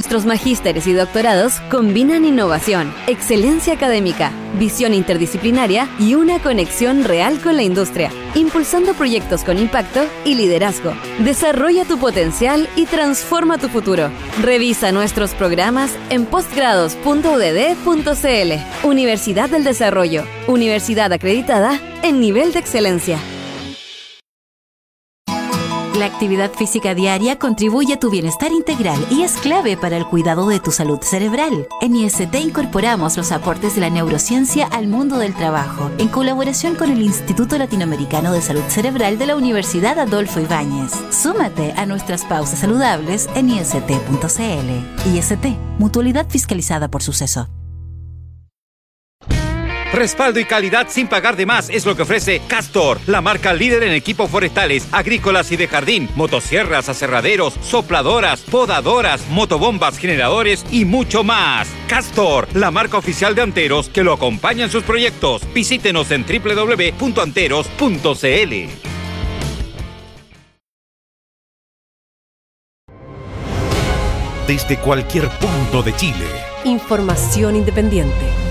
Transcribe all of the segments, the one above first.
Nuestros magísteres y doctorados combinan innovación, excelencia académica, visión interdisciplinaria y una conexión real con la industria, impulsando proyectos con impacto y liderazgo. Desarrolla tu potencial y transforma tu futuro. Revisa nuestros programas en postgrados.udd.cl. Universidad del Desarrollo, universidad acreditada en nivel de excelencia. La actividad física diaria contribuye a tu bienestar integral y es clave para el cuidado de tu salud cerebral. En IST incorporamos los aportes de la neurociencia al mundo del trabajo, en colaboración con el Instituto Latinoamericano de Salud Cerebral de la Universidad Adolfo Ibáñez. Súmate a nuestras pausas saludables en ist.cl. IST, mutualidad fiscalizada por Suceso. Respaldo y calidad sin pagar de más es lo que ofrece Castor, la marca líder en equipos forestales, agrícolas y de jardín, motosierras, aserraderos, sopladoras, podadoras, motobombas, generadores y mucho más. Castor, la marca oficial de Anteros que lo acompaña en sus proyectos. Visítenos en www.anteros.cl. Desde cualquier punto de Chile. Información independiente.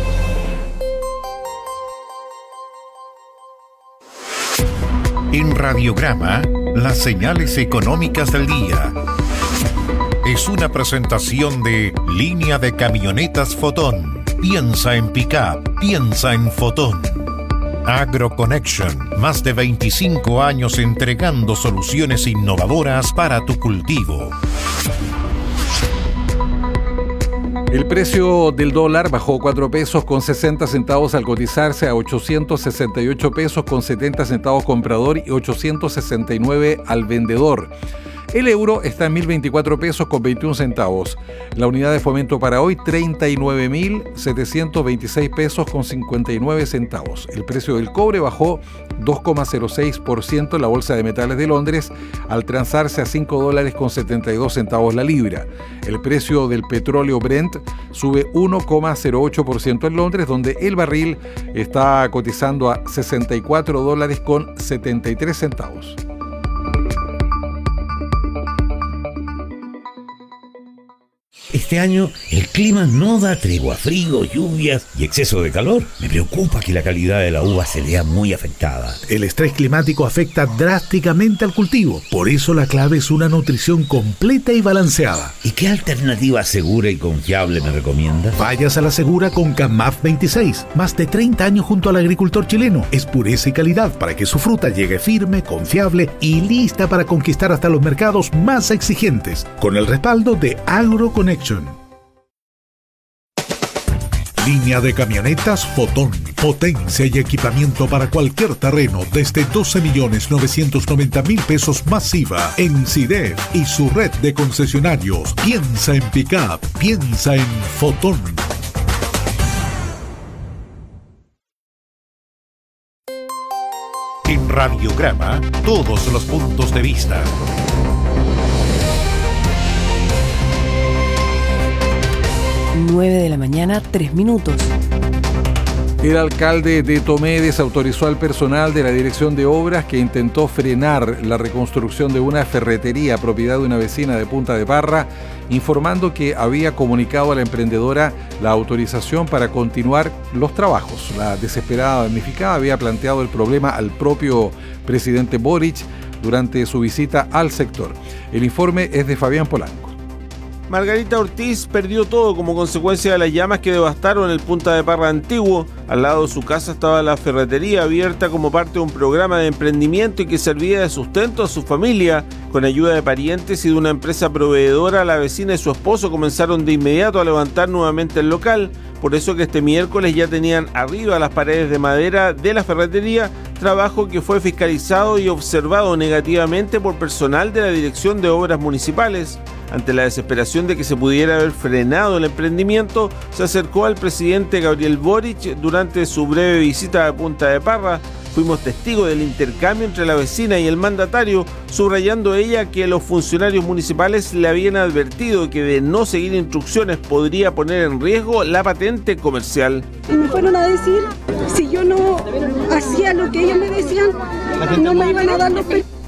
En Radiograma, las señales económicas del día. Es una presentación de Línea de Camionetas Fotón. Piensa en pick-up, piensa en Fotón. AgroConnection, más de 25 años entregando soluciones innovadoras para tu cultivo. El precio del dólar bajó 4 pesos con 60 centavos al cotizarse a 868 pesos con 70 centavos comprador y 869 al vendedor. El euro está en 1.024 pesos con 21 centavos. La unidad de fomento para hoy, 39.726 pesos con 59 centavos. El precio del cobre bajó 2,06% en la Bolsa de Metales de Londres al transarse a $5 con 72 centavos la libra. El precio del petróleo Brent sube 1,08% en Londres, donde el barril está cotizando a $64 con 73 centavos. Este año el clima no da tregua, frío, lluvias y exceso de calor. Me preocupa que la calidad de la uva se vea muy afectada. El estrés climático afecta drásticamente al cultivo. Por eso la clave es una nutrición completa y balanceada. ¿Y qué alternativa segura y confiable me recomienda? Vayas a la segura con CAMAF 26. Más de 30 años junto al agricultor chileno. Es pureza y calidad para que su fruta llegue firme, confiable y lista para conquistar hasta los mercados más exigentes. Con el respaldo de AgroConnection. Línea de camionetas Fotón. Potencia y equipamiento para cualquier terreno desde 12.990.000 pesos masiva en CIDEF y su red de concesionarios. Piensa en pick-up, piensa en Fotón. En Radiograma, todos los puntos de vista. 9 de la mañana, 3 minutos. El alcalde de Tomé desautorizó al personal de la Dirección de Obras que intentó frenar la reconstrucción de una ferretería propiedad de una vecina de Punta de Parra, informando que había comunicado a la emprendedora la autorización para continuar los trabajos. La desesperada damnificada había planteado el problema al propio presidente Boric durante su visita al sector. El informe es de Fabián Polanco. Margarita Ortiz perdió todo como consecuencia de las llamas que devastaron el Punta de Parra antiguo. Al lado de su casa estaba la ferretería abierta como parte de un programa de emprendimiento y que servía de sustento a su familia. Con ayuda de parientes y de una empresa proveedora, la vecina y su esposo comenzaron de inmediato a levantar nuevamente el local. Por eso que este miércoles ya tenían arriba las paredes de madera de la ferretería, trabajo que fue fiscalizado y observado negativamente por personal de la Dirección de Obras Municipales. Ante la desesperación de que se pudiera haber frenado el emprendimiento, se acercó al presidente Gabriel Boric durante su breve visita a Punta de Parra. Fuimos testigos del intercambio entre la vecina y el mandatario, subrayando ella que los funcionarios municipales le habían advertido que de no seguir instrucciones podría poner en riesgo la patente comercial. Y me fueron a decir, si yo no hacía lo que ellos me decían, no me iban a dar los permisos.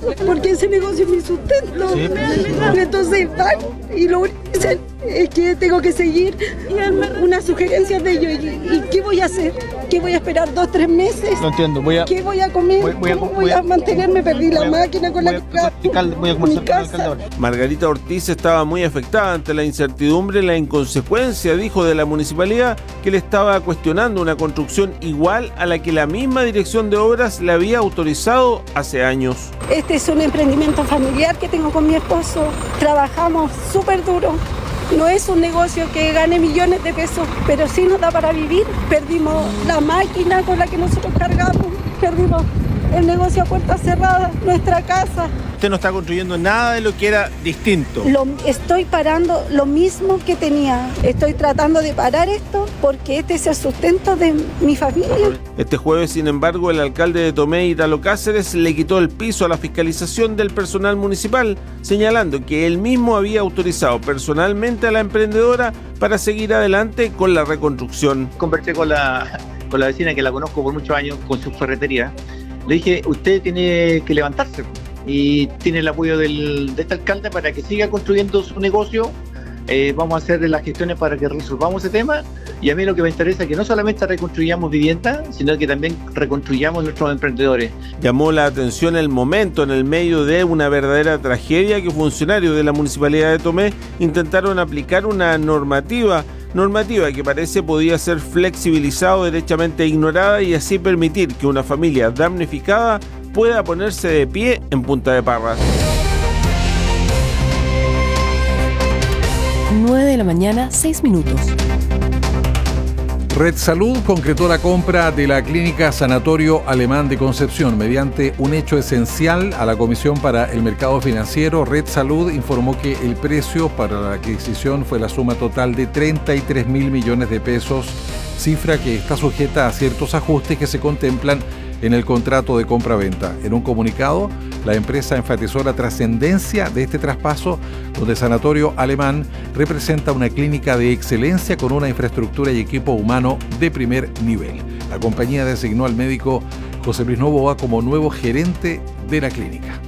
porque ese negocio es mi sustento. Sí. Entonces van y lo único que dicen es que tengo que seguir unas sugerencias de ellos. ¿Y qué voy a hacer? ¿Qué voy a esperar 2-3 meses? No entiendo. ¿Qué voy a comer? ¿Cómo voy a mantenerme? Perdí la máquina con la mi casa. Margarita Ortiz estaba muy afectada ante la incertidumbre y la inconsecuencia, dijo, de la municipalidad, que le estaba cuestionando una construcción igual a la que la misma dirección de obras le había autorizado hace años. Este es un emprendimiento familiar que tengo con mi esposo. Trabajamos súper duro. No es un negocio que gane millones de pesos, pero sí nos da para vivir. Perdimos la máquina con la que nosotros cargamos, perdimos el negocio a puertas cerradas, nuestra casa. Usted no está construyendo nada de lo que era distinto. Estoy parando lo mismo que tenía. Estoy tratando de parar esto porque este es el sustento de mi familia. Este jueves, sin embargo, el alcalde de Tomé, Italo Cáceres, le quitó el piso a la fiscalización del personal municipal, señalando que él mismo había autorizado personalmente a la emprendedora para seguir adelante con la reconstrucción. Conversé con la vecina, que la conozco por muchos años, con su ferretería. Le dije, usted tiene que levantarse y tiene el apoyo de este alcalde para que siga construyendo su negocio. Vamos a hacer las gestiones para que resolvamos ese tema, y a mí lo que me interesa es que no solamente reconstruyamos vivienda, sino que también reconstruyamos nuestros emprendedores. Llamó la atención el momento en el medio de una verdadera tragedia que funcionarios de la Municipalidad de Tomé intentaron aplicar una normativa que parece podía ser flexibilizada o derechamente ignorada, y así permitir que una familia damnificada pueda ponerse de pie en Punta de Parras. 9 de la mañana, 6 minutos. Red Salud concretó la compra de la clínica Sanatorio Alemán de Concepción mediante un hecho esencial a la Comisión para el Mercado Financiero. Red Salud informó que el precio para la adquisición fue la suma total de 33.000 millones de pesos, cifra que está sujeta a ciertos ajustes que se contemplan en el contrato de compra-venta. En un comunicado, la empresa enfatizó la trascendencia de este traspaso, donde Sanatorio Alemán representa una clínica de excelencia con una infraestructura y equipo humano de primer nivel. La compañía designó al médico José Luis Novoa como nuevo gerente de la clínica.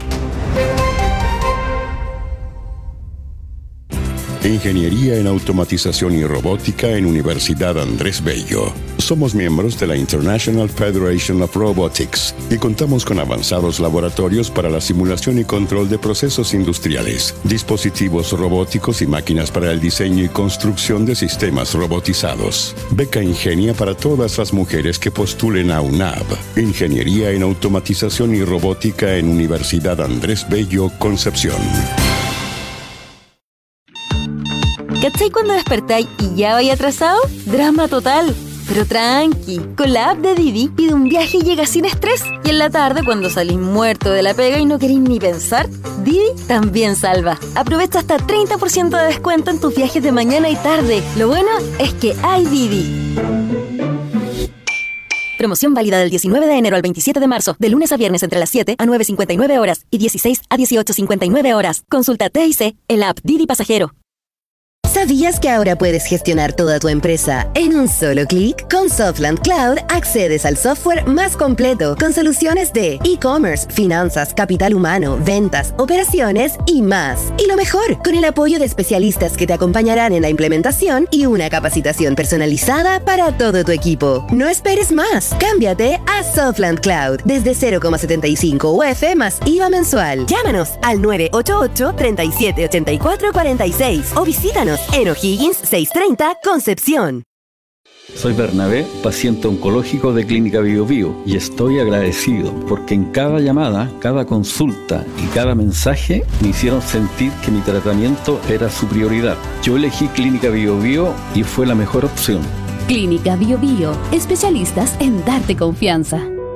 Ingeniería en Automatización y Robótica en Universidad Andrés Bello. Somos miembros de la International Federation of Robotics y contamos con avanzados laboratorios para la simulación y control de procesos industriales, dispositivos robóticos y máquinas para el diseño y construcción de sistemas robotizados. Beca Ingenia para todas las mujeres que postulen a UNAV. Ingeniería en Automatización y Robótica en Universidad Andrés Bello, Concepción. ¿Cachai cuando despertáis y ya vais atrasado? Drama total. Pero tranqui, con la app de Didi pide un viaje y llega sin estrés. Y en la tarde, cuando salís muerto de la pega y no queréis ni pensar, Didi también salva. Aprovecha hasta 30% de descuento en tus viajes de mañana y tarde. Lo bueno es que hay Didi. Promoción válida del 19 de enero al 27 de marzo, de lunes a viernes entre las 7 a 9:59 horas y 16 a 18:59 horas. Consulta TIC en la app Didi Pasajero. ¿Sabías que ahora puedes gestionar toda tu empresa en un solo clic? Con Softland Cloud accedes al software más completo con soluciones de e-commerce, finanzas, capital humano, ventas, operaciones y más. Y lo mejor, con el apoyo de especialistas que te acompañarán en la implementación y una capacitación personalizada para todo tu equipo. No esperes más. Cámbiate a Softland Cloud desde 0,75 UF más IVA mensual. Llámanos al 988-378446 o visítanos en O'Higgins 630, Concepción. Soy Bernabé, paciente oncológico de Clínica Bio Bio, y estoy agradecido porque en cada llamada, cada consulta y cada mensaje me hicieron sentir que mi tratamiento era su prioridad. Yo elegí Clínica Bio Bio y fue la mejor opción. Clínica Bio Bio, especialistas en darte confianza.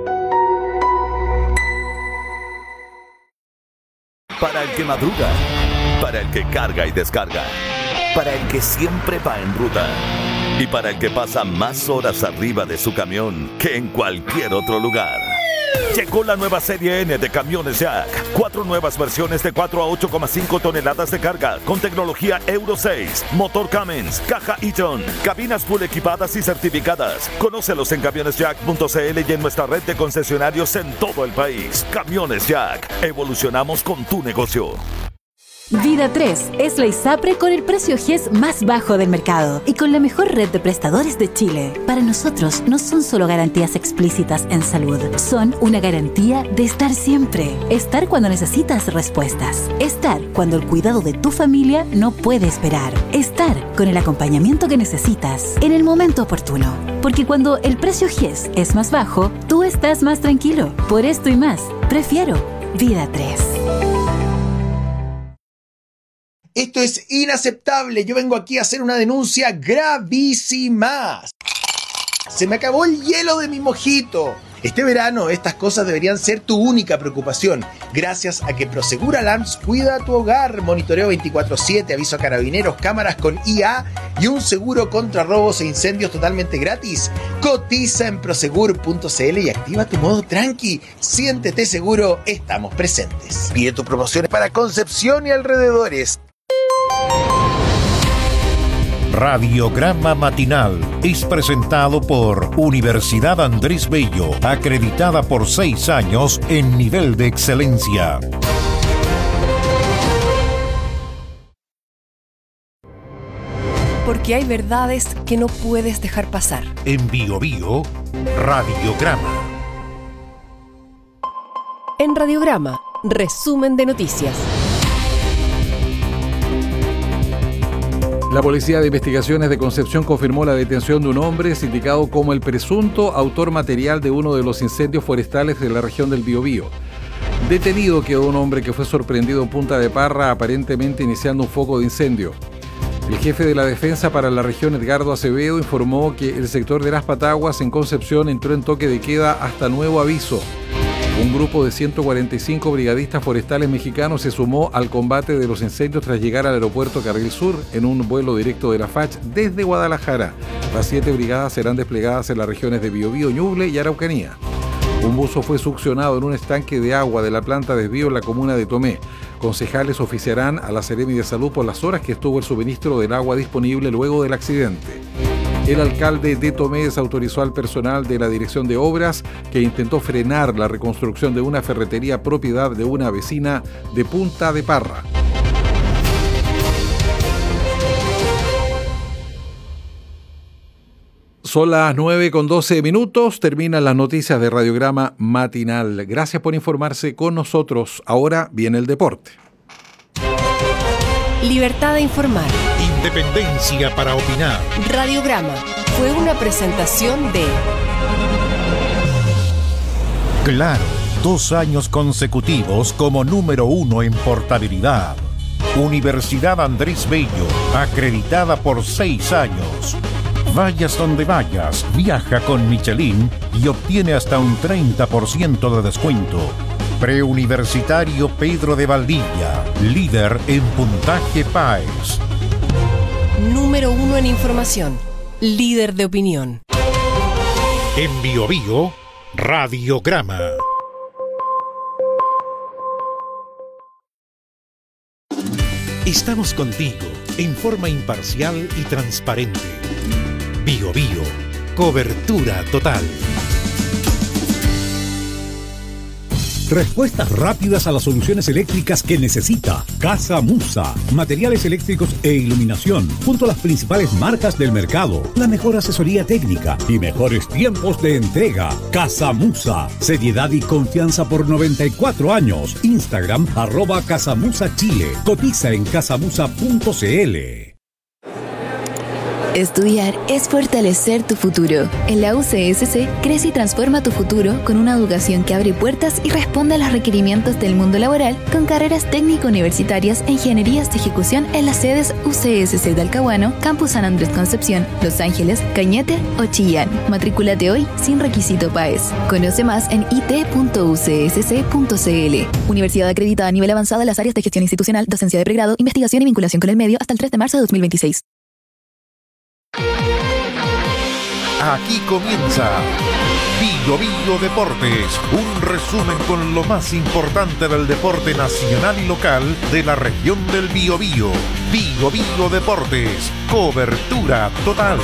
Para el que madruga, para el que carga y descarga, para el que siempre va en ruta y para el que pasa más horas arriba de su camión que en cualquier otro lugar. Llegó la nueva serie N de camiones Jack. 4 nuevas versiones de 4 a 8,5 toneladas de carga con tecnología Euro 6, motor Cummins, caja Eaton, cabinas full equipadas y certificadas. Conócelos en camionesjack.cl y en nuestra red de concesionarios en todo el país. Camiones Jack. Evolucionamos con tu negocio. Vida 3 es la ISAPRE con el precio GES más bajo del mercado y con la mejor red de prestadores de Chile. Para nosotros no son solo garantías explícitas en salud, son una garantía de estar siempre. Estar cuando necesitas respuestas. Estar cuando el cuidado de tu familia no puede esperar. Estar con el acompañamiento que necesitas en el momento oportuno. Porque cuando el precio GES es más bajo, tú estás más tranquilo. Por esto y más, prefiero Vida 3. Esto es inaceptable. Yo vengo aquí a hacer una denuncia gravísima. Se me acabó el hielo de mi mojito. Este verano estas cosas deberían ser tu única preocupación, gracias a que Prosegur Alarms cuida tu hogar. Monitoreo 24/7, aviso a carabineros, cámaras con IA y un seguro contra robos e incendios totalmente gratis. Cotiza en prosegur.cl y activa tu modo tranqui. Siéntete seguro, estamos presentes. Pide tus promociones para Concepción y alrededores. Radiograma Matinal es presentado por Universidad Andrés Bello, acreditada por 6 años en nivel de excelencia. Porque hay verdades que no puedes dejar pasar. En Bio Bio, Radiograma. En Radiograma, resumen de noticias. La Policía de Investigaciones de Concepción confirmó la detención de un hombre sindicado como el presunto autor material de uno de los incendios forestales de la región del Biobío. Detenido quedó un hombre que fue sorprendido en Punta de Parra, aparentemente iniciando un foco de incendio. El jefe de la Defensa para la región, Edgardo Acevedo, informó que el sector de Las Pataguas en Concepción entró en toque de queda hasta nuevo aviso. Un grupo de 145 brigadistas forestales mexicanos se sumó al combate de los incendios tras llegar al aeropuerto Carril Sur en un vuelo directo de la FACH desde Guadalajara. Las 7 brigadas serán desplegadas en las regiones de Biobío, Ñuble y Araucanía. Un buzo fue succionado en un estanque de agua de la planta desvío en la comuna de Tomé. Concejales oficiarán a la Seremi de Salud por las horas que estuvo el suministro del agua disponible luego del accidente. El alcalde de Tomé desautorizó al personal de la Dirección de Obras que intentó frenar la reconstrucción de una ferretería propiedad de una vecina de Punta de Parra. Son las 9:12. Terminan las noticias de Radiograma Matinal. Gracias por informarse con nosotros. Ahora viene el deporte. Libertad de informar. Independencia para opinar. Radiograma fue una presentación de Claro, 2 años consecutivos como número 1 en portabilidad. Universidad Andrés Bello, acreditada por 6 años. Vayas donde vayas, viaja con Michelin y obtiene hasta un 30% de descuento. Preuniversitario Pedro de Valdivia, líder en puntaje PAES. Número 1 en información, líder de opinión. En Bio Bio, Radiograma. Estamos contigo en forma imparcial y transparente. Bio Bio, cobertura total. Respuestas rápidas a las soluciones eléctricas que necesita. Casa Musa. Materiales eléctricos e iluminación. Junto a las principales marcas del mercado. La mejor asesoría técnica y mejores tiempos de entrega. Casa Musa. Seriedad y confianza por 94 años. Instagram @CasaMusaChile. Cotiza en casamusa.cl. Estudiar es fortalecer tu futuro. En la UCSC, crece y transforma tu futuro con una educación que abre puertas y responde a los requerimientos del mundo laboral con carreras técnico-universitarias e ingenierías de ejecución en las sedes UCSC Talcahuano, Campus San Andrés Concepción, Los Ángeles, Cañete o Chillán. Matrículate hoy sin requisito PAES. Conoce más en it.ucsc.cl. Universidad acreditada a nivel avanzado en las áreas de gestión institucional, docencia de pregrado, investigación y vinculación con el medio hasta el 3 de marzo de 2026. Aquí comienza Bio Bio Deportes, un resumen con lo más importante del deporte nacional y local de la región del Biobío. Bio Bio Deportes, cobertura total.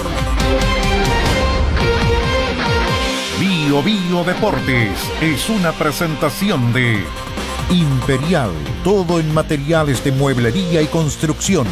Bio Bio Deportes es una presentación de Imperial, todo en materiales de mueblería y construcción.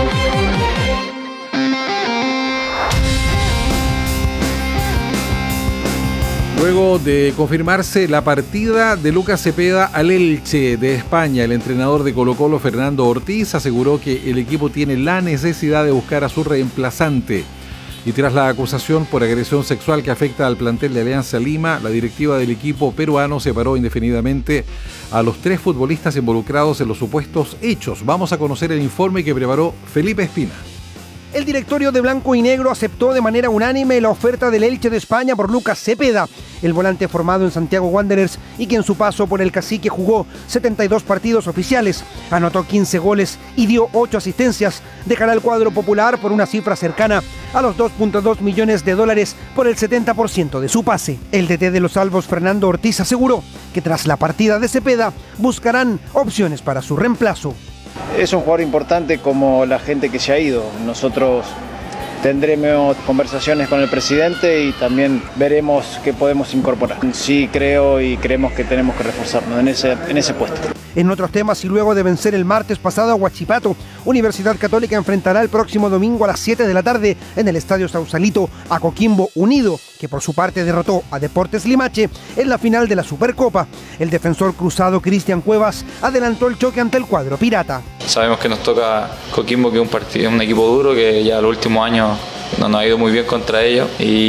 Luego de confirmarse la partida de Lucas Cepeda al Elche de España, el entrenador de Colo-Colo, Fernando Ortiz, aseguró que el equipo tiene la necesidad de buscar a su reemplazante. Y tras la acusación por agresión sexual que afecta al plantel de Alianza Lima, la directiva del equipo peruano separó indefinidamente a los 3 futbolistas involucrados en los supuestos hechos. Vamos a conocer el informe que preparó Felipe Espina. El directorio de Blanco y Negro aceptó de manera unánime la oferta del Elche de España por Lucas Cepeda, el volante formado en Santiago Wanderers y que en su paso por el Cacique jugó 72 partidos oficiales, anotó 15 goles y dio 8 asistencias. Dejará el cuadro popular por una cifra cercana a los $2.2 millones por el 70% de su pase. El DT de los Albos, Fernando Ortiz, aseguró que tras la partida de Cepeda buscarán opciones para su reemplazo. Es un jugador importante como la gente que se ha ido. Nosotros tendremos conversaciones con el presidente y también veremos qué podemos incorporar. Sí creo y creemos que tenemos que reforzarnos en ese puesto. En otros temas, y luego de vencer el martes pasado a Huachipato, Universidad Católica enfrentará el próximo domingo a las 7 de la tarde en el Estadio Sausalito a Coquimbo Unido, que por su parte derrotó a Deportes Limache en la final de la Supercopa. El defensor cruzado Cristian Cuevas adelantó el choque ante el cuadro pirata. Sabemos que nos toca Coquimbo, que es un equipo duro, que ya los últimos años no nos ha ido muy bien contra ellos.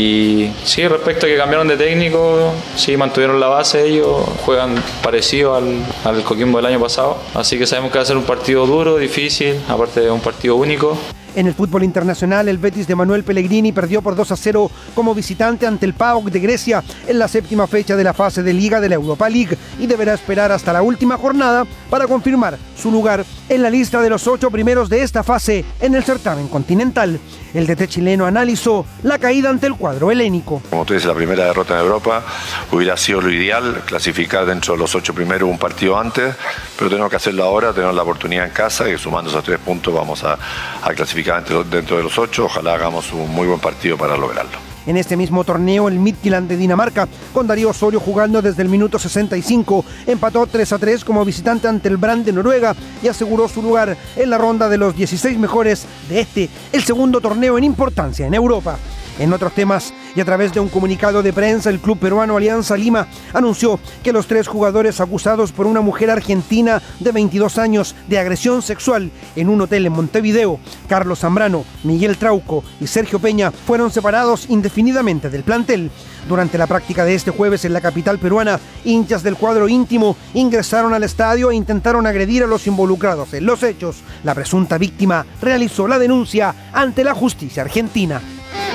Y sí, respecto a que cambiaron de técnico, sí mantuvieron la base, ellos juegan parecido al Coquimbo del año pasado. Así que sabemos que va a ser un partido duro, difícil, aparte de un partido único. En el fútbol internacional, el Betis de Manuel Pellegrini perdió por 2-0 como visitante ante el PAOK de Grecia en la 7ª fecha de la fase de Liga de la Europa League y deberá esperar hasta la última jornada para confirmar su lugar en la lista de los 8 primeros de esta fase en el certamen continental. El DT chileno analizó la caída ante el cuadro helénico. Como tú dices, la primera derrota en Europa hubiera sido lo ideal, clasificar dentro de los 8 primeros un partido antes, pero tenemos que hacerlo ahora, tenemos la oportunidad en casa y sumando esos 3 puntos vamos a clasificar dentro de los 8, ojalá hagamos un muy buen partido para lograrlo. En este mismo torneo, el Midtjylland de Dinamarca, con Darío Osorio jugando desde el minuto 65, empató 3-3 como visitante ante el Brann de Noruega y aseguró su lugar en la ronda de los 16 mejores de el segundo torneo en importancia en Europa. En otros temas, y a través de un comunicado de prensa, el club peruano Alianza Lima anunció que los 3 jugadores acusados por una mujer argentina de 22 años de agresión sexual en un hotel en Montevideo, Carlos Zambrano, Miguel Trauco y Sergio Peña, fueron separados indefinidamente del plantel. Durante la práctica de este jueves en la capital peruana, hinchas del cuadro íntimo ingresaron al estadio e intentaron agredir a los involucrados en los hechos. La presunta víctima realizó la denuncia ante la justicia argentina.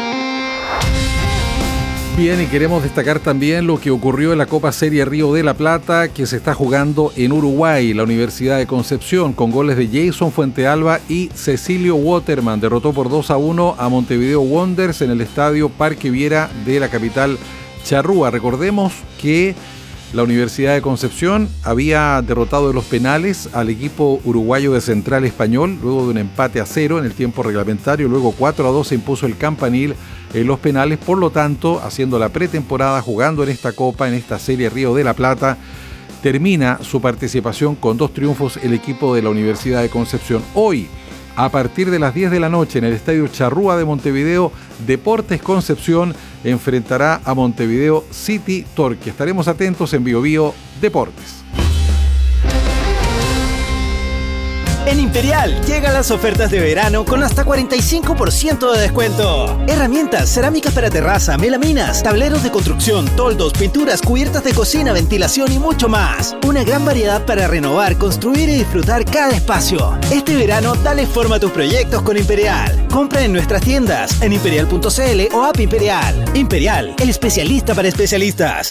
Bien, y queremos destacar también lo que ocurrió en la Copa Serie Río de la Plata, que se está jugando en Uruguay. La Universidad de Concepción, con goles de Jason Fuentealba y Cecilio Waterman, derrotó por 2-1 a Montevideo Wanderers en el estadio Parque Viera de la capital charrúa. Recordemos que la Universidad de Concepción había derrotado en los penales al equipo uruguayo de Central Español, luego de un empate a 0 en el tiempo reglamentario. Luego 4-2 se impuso el Campanil en los penales, por lo tanto, haciendo la pretemporada, jugando en esta Copa, en esta Serie Río de la Plata, termina su participación con 2 triunfos el equipo de la Universidad de Concepción. Hoy, a partir de las 10 de la noche, en el Estadio Charrúa de Montevideo, Deportes Concepción enfrentará a Montevideo City Torque. Estaremos atentos en Bio Bio Deportes. En Imperial llegan las ofertas de verano con hasta 45% de descuento. Herramientas, cerámicas para terraza, melaminas, tableros de construcción, toldos, pinturas, cubiertas de cocina, ventilación y mucho más. Una gran variedad para renovar, construir y disfrutar cada espacio. Este verano dale forma a tus proyectos con Imperial. Compra en nuestras tiendas, en imperial.cl o app Imperial. Imperial, el especialista para especialistas.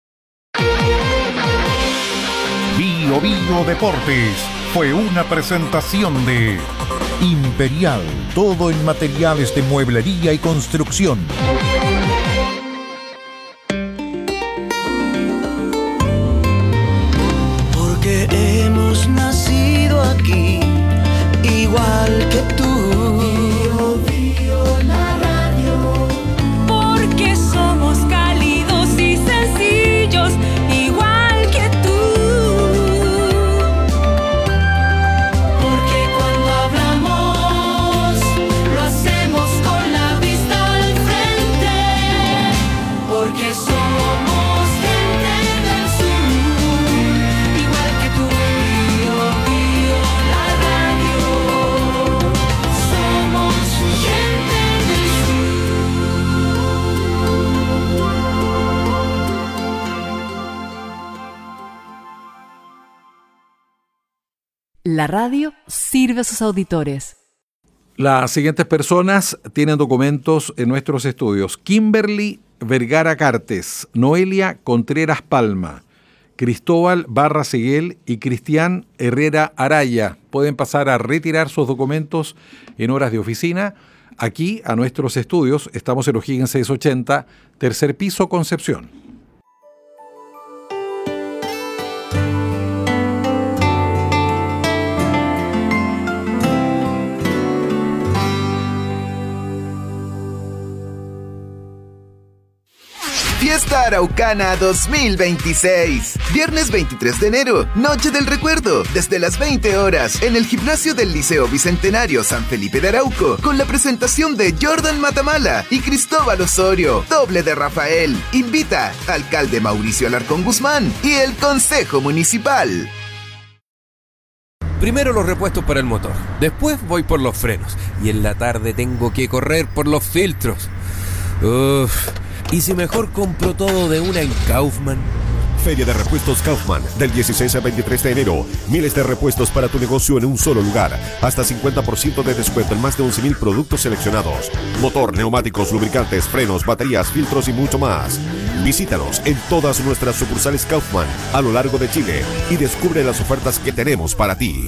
Bio Bio Deportes fue una presentación de Imperial, todo en materiales de mueblería y construcción. La radio sirve a sus auditores. Las siguientes personas tienen documentos en nuestros estudios: Kimberly Vergara Cartes, Noelia Contreras Palma, Cristóbal Barra Seguel y Cristian Herrera Araya. Pueden pasar a retirar sus documentos en horas de oficina aquí a nuestros estudios. Estamos en O'Higgins 680, tercer piso, Concepción. Fiesta Araucana 2026. Viernes 23 de enero, Noche del Recuerdo, desde las 20 horas, en el gimnasio del Liceo Bicentenario San Felipe de Arauco, con la presentación de Jordan Matamala y Cristóbal Osorio. Doble de Rafael. Invita alcalde Mauricio Alarcón Guzmán y el Consejo Municipal. Primero los repuestos para el motor, después voy por los frenos y en la tarde tengo que correr por los filtros. ¿Y si mejor compro todo de una en Kaufman? Feria de Repuestos Kaufman, del 16 al 23 de enero. Miles de repuestos para tu negocio en un solo lugar. Hasta 50% de descuento en más de 11.000 productos seleccionados. Motor, neumáticos, lubricantes, frenos, baterías, filtros y mucho más. Visítanos en todas nuestras sucursales Kaufman a lo largo de Chile y descubre las ofertas que tenemos para ti.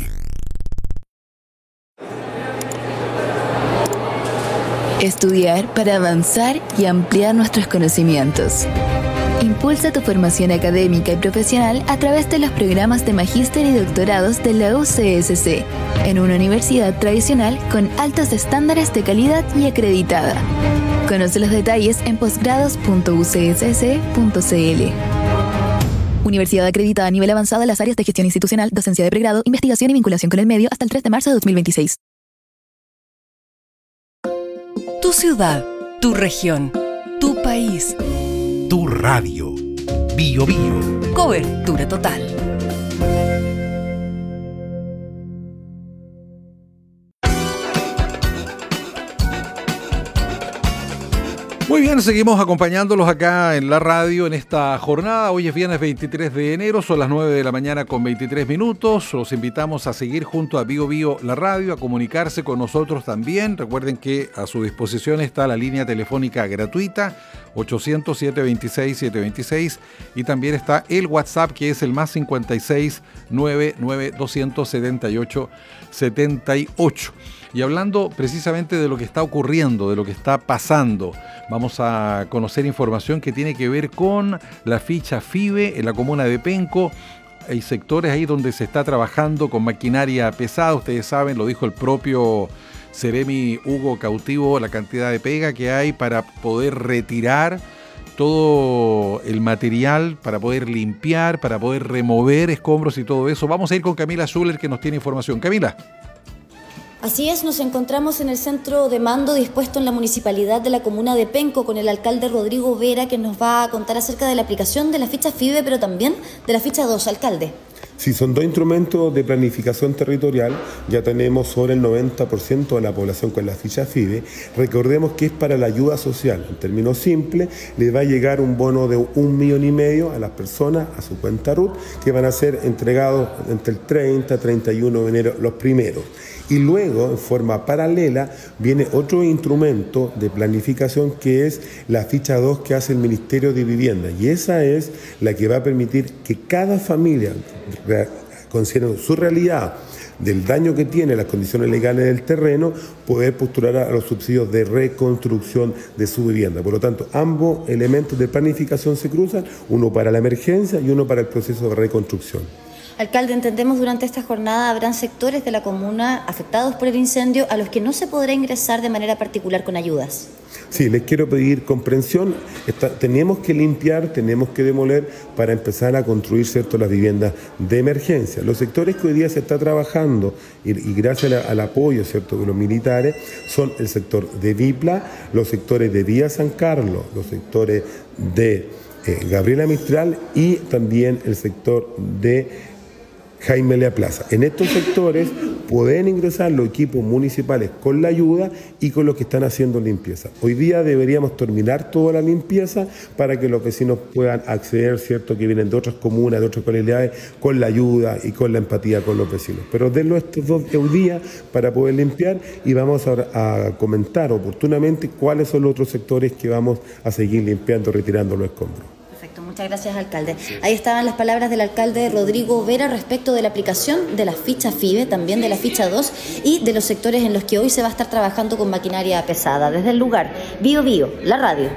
Estudiar para avanzar y ampliar nuestros conocimientos. Impulsa tu formación académica y profesional a través de los programas de magíster y doctorados de la UCSC, en una universidad tradicional con altos estándares de calidad y acreditada. Conoce los detalles en posgrados.ucss.cl. Universidad acreditada a nivel avanzado en las áreas de gestión institucional, docencia de pregrado, investigación y vinculación con el medio hasta el 3 de marzo de 2026. Tu ciudad, tu región, tu país. Tu radio. Bio Bio. Cobertura total. Muy bien, seguimos acompañándolos acá en la radio en esta jornada. Hoy es viernes 23 de enero, son las 9 de la mañana con 23 minutos. Los invitamos a seguir junto a Bio Bio la radio, a comunicarse con nosotros también. Recuerden que a su disposición está la línea telefónica gratuita 800-726-726 y también está el WhatsApp, que es el más 56 99 278 78. Y hablando precisamente de lo que está ocurriendo, de lo que está pasando, vamos a conocer información que tiene que ver con la ficha FIBE en la comuna de Penco. Hay sectores ahí donde se está trabajando con maquinaria pesada. Ustedes saben, lo dijo el propio Ceremi Hugo Cautivo, la cantidad de pega que hay para poder retirar todo el material, para poder limpiar, para poder remover escombros y todo eso. Vamos a ir con Camila Schuller, que nos tiene información. Camila. Así es, nos encontramos en el centro de mando dispuesto en la municipalidad de la comuna de Penco con el alcalde Rodrigo Vera, que nos va a contar acerca de la aplicación de la ficha FIBE, pero también de la ficha 2. Alcalde. Sí, son dos instrumentos de planificación territorial. Ya tenemos sobre el 90% de la población con la ficha FIBE. Recordemos que es para la ayuda social. En términos simples, le va a llegar un bono de 1,5 millones a las personas, a su cuenta RUT, que van a ser entregados entre el 30 y 31 de enero los primeros. Y luego, en forma paralela, viene otro instrumento de planificación que es la ficha 2 que hace el Ministerio de Vivienda. Y esa es la que va a permitir que cada familia, considerando su realidad, del daño que tiene, las condiciones legales del terreno, poder postular a los subsidios de reconstrucción de su vivienda. Por lo tanto, ambos elementos de planificación se cruzan, uno para la emergencia y uno para el proceso de reconstrucción. Alcalde, entendemos durante esta jornada habrán sectores de la comuna afectados por el incendio a los que no se podrá ingresar de manera particular con ayudas. Sí, les quiero pedir comprensión. Tenemos que limpiar, tenemos que demoler para empezar a construir, ¿cierto?, las viviendas de emergencia. Los sectores que hoy día se está trabajando y gracias al apoyo, ¿cierto?, de los militares, son el sector de Vipla, los sectores de Vía San Carlos, los sectores de Gabriela Mistral y también el sector de Jaime Lea Plaza. En estos sectores pueden ingresar los equipos municipales con la ayuda y con los que están haciendo limpieza. Hoy día deberíamos terminar toda la limpieza para que los vecinos puedan acceder, ¿cierto?, que vienen de otras comunas, de otras localidades, con la ayuda y con la empatía con los vecinos. Pero denlo estos 2 días para poder limpiar y vamos a comentar oportunamente cuáles son los otros sectores que vamos a seguir limpiando, retirando los escombros. Muchas gracias, alcalde. Ahí estaban las palabras del alcalde Rodrigo Vera respecto de la aplicación de la ficha FIBE, también de la ficha 2 y de los sectores en los que hoy se va a estar trabajando con maquinaria pesada. Desde el lugar, Bio Bio, la radio.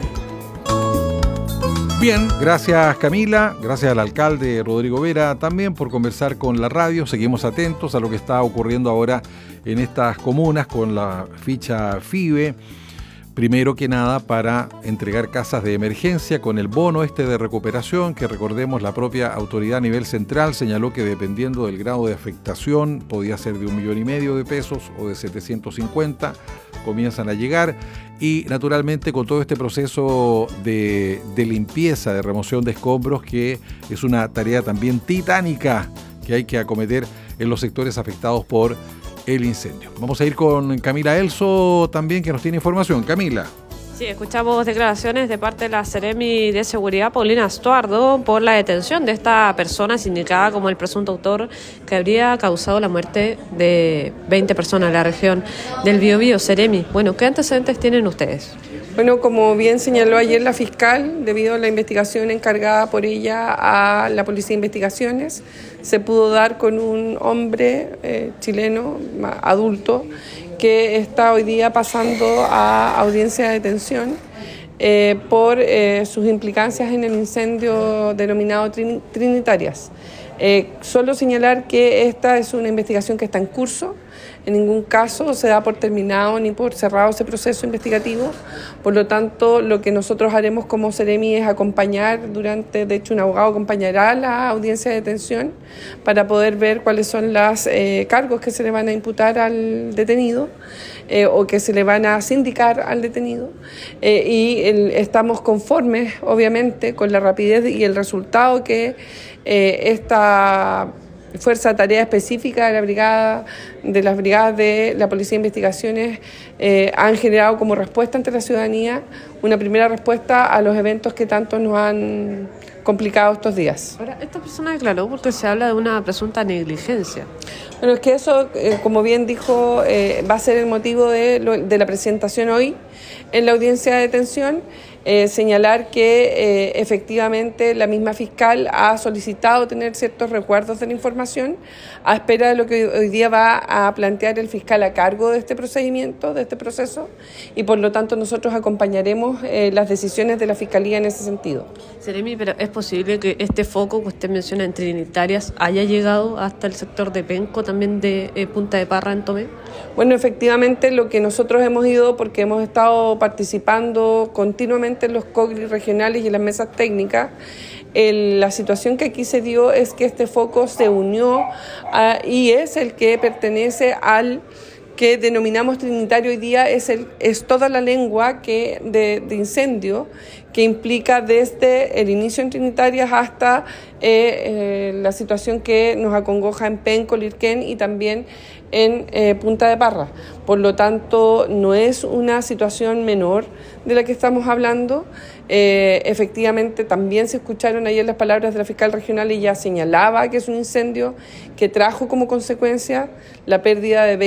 Bien, gracias Camila, gracias al alcalde Rodrigo Vera también por conversar con la radio. Seguimos atentos a lo que está ocurriendo ahora en estas comunas con la ficha FIBE. Primero que nada, para entregar casas de emergencia con el bono de recuperación, que recordemos la propia autoridad a nivel central señaló que dependiendo del grado de afectación podía ser de 1,5 millones de pesos o de 750, comienzan a llegar. Y naturalmente con todo este proceso de limpieza, de remoción de escombros, que es una tarea también titánica que hay que acometer en los sectores afectados por el incendio. Vamos a ir con Camila Elso también, que nos tiene información. Camila. Sí, escuchamos declaraciones de parte de la Seremi de Seguridad, Paulina Estuardo, por la detención de esta persona sindicada como el presunto autor que habría causado la muerte de 20 personas en la región del Biobío. Seremi, bueno, ¿qué antecedentes tienen ustedes? Bueno, como bien señaló ayer la fiscal, debido a la investigación encargada por ella a la Policía de Investigaciones, se pudo dar con un hombre chileno, adulto, que está hoy día pasando a audiencia de detención por sus implicancias en el incendio denominado Trinitarias. Solo señalar que esta es una investigación que está en curso. En ningún caso se da por terminado ni por cerrado ese proceso investigativo. Por lo tanto, lo que nosotros haremos como Seremi es acompañar de hecho un abogado acompañará a la audiencia de detención para poder ver cuáles son los cargos que se le van a imputar al detenido o que se le van a sindicar al detenido. Estamos conformes, obviamente, con la rapidez y el resultado que esta Fuerza de Tarea Específica de las brigadas de la Policía de Investigaciones han generado como respuesta ante la ciudadanía, una primera respuesta a los eventos que tanto nos han complicado estos días. Ahora, esta persona declaró porque se habla de una presunta negligencia. Bueno, es que eso, como bien dijo, va a ser el motivo de la presentación hoy en la audiencia de detención. Señalar que efectivamente la misma fiscal ha solicitado tener ciertos recuerdos de la información a espera de lo que hoy día va a plantear el fiscal a cargo de este procedimiento, de este proceso, y por lo tanto nosotros acompañaremos las decisiones de la fiscalía en ese sentido. Seremi, pero ¿es posible que este foco que usted menciona en Trinitarias haya llegado hasta el sector de Penco, también de Punta de Parra en Tomé? Bueno, efectivamente lo que nosotros hemos ido, porque hemos estado participando continuamente en los COGRI regionales y en las mesas técnicas, la situación que aquí se dio es que este foco se unió y es el que pertenece al que denominamos trinitario hoy día, es toda la lengua de incendio que implica desde el inicio en Trinitarias hasta la situación que nos acongoja en Penco, Lirquén y también en Punta de Parra. Por lo tanto, no es una situación menor de la que estamos hablando. Efectivamente, también se escucharon ayer las palabras de la fiscal regional y ya señalaba que es un incendio que trajo como consecuencia la pérdida de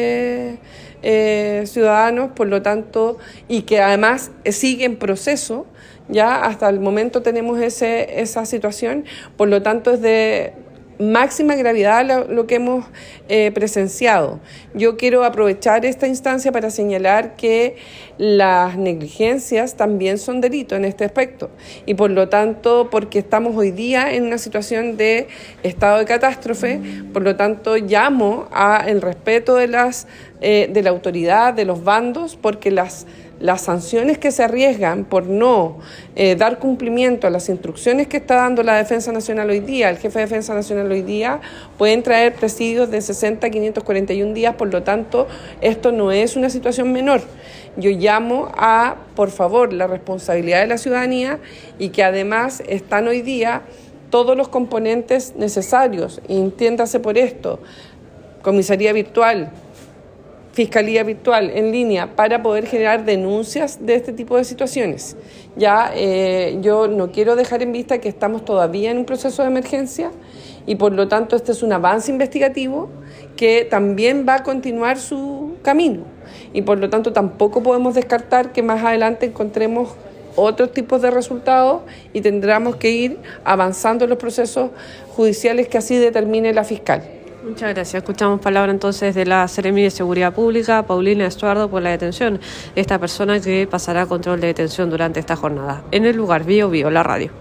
20 ciudadanos, por lo tanto, y que además sigue en proceso. Ya hasta el momento tenemos esa situación, por lo tanto es de máxima gravedad lo que hemos presenciado. Yo quiero aprovechar esta instancia para señalar que las negligencias también son delito en este aspecto y por lo tanto, porque estamos hoy día en una situación de estado de catástrofe, por lo tanto llamo al respeto de la autoridad, de los bandos, porque las sanciones que se arriesgan por no dar cumplimiento a las instrucciones que está dando la Defensa Nacional hoy día, el jefe de Defensa Nacional hoy día, pueden traer presidios de 60 a 541 días, por lo tanto, esto no es una situación menor. Yo llamo por favor, la responsabilidad de la ciudadanía y que además están hoy día todos los componentes necesarios, y entiéndase por esto, comisaría virtual, fiscalía virtual en línea, para poder generar denuncias de este tipo de situaciones. Ya yo no quiero dejar en vista que estamos todavía en un proceso de emergencia y por lo tanto este es un avance investigativo que también va a continuar su camino y por lo tanto tampoco podemos descartar que más adelante encontremos otros tipos de resultados y tendremos que ir avanzando en los procesos judiciales que así determine la fiscal. Muchas gracias. Escuchamos palabra entonces de la Seremi de Seguridad Pública, Paulina Estuardo, por la detención de esta persona que pasará a control de detención durante esta jornada. En el lugar, Bio Bio, la radio.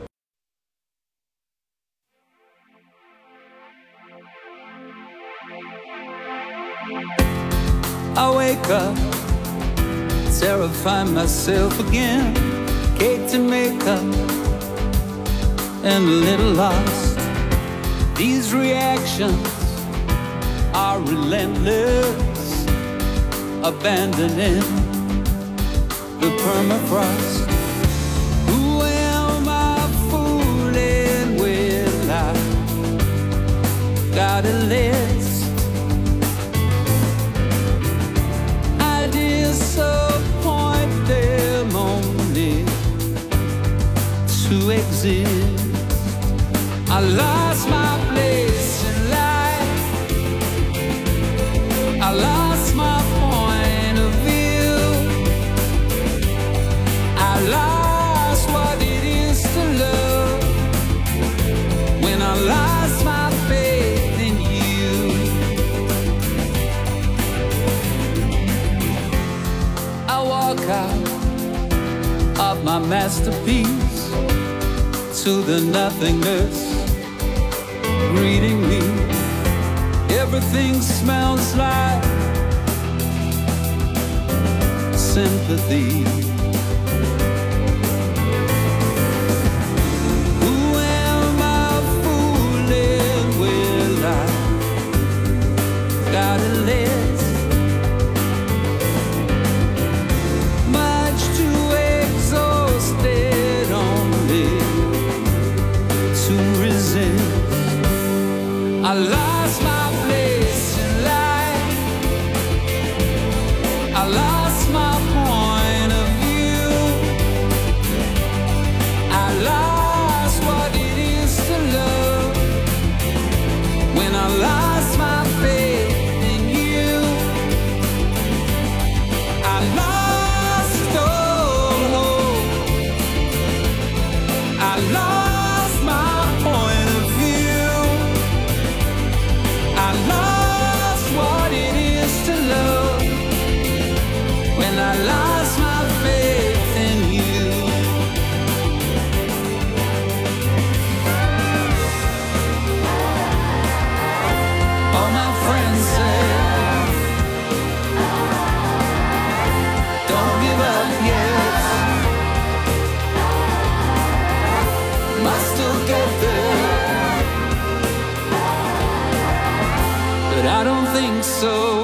I wake up, terrify myself again, cake to make up, and a little lost. These reactions are relentless, abandoning the permafrost. Who am I fooling with? I got a list. I disappoint them only to exist. I lost my place in life. I lost my point of view. I lost what it is to love when I lost my faith in you. I walk out of my masterpiece to the nothingness greeting me. Everything smells like sympathy. Who am I fooling with? I got a list, much too exhausted only to resist. I lost my place in life. I lost my point of view. I lost what it is to love when I lost my faith in you. I lost all hope. I lost my point of view. I lost what it is to love when I lost my faith in you. All my friends say, don't give up yet. Must still get there, but I don't think so.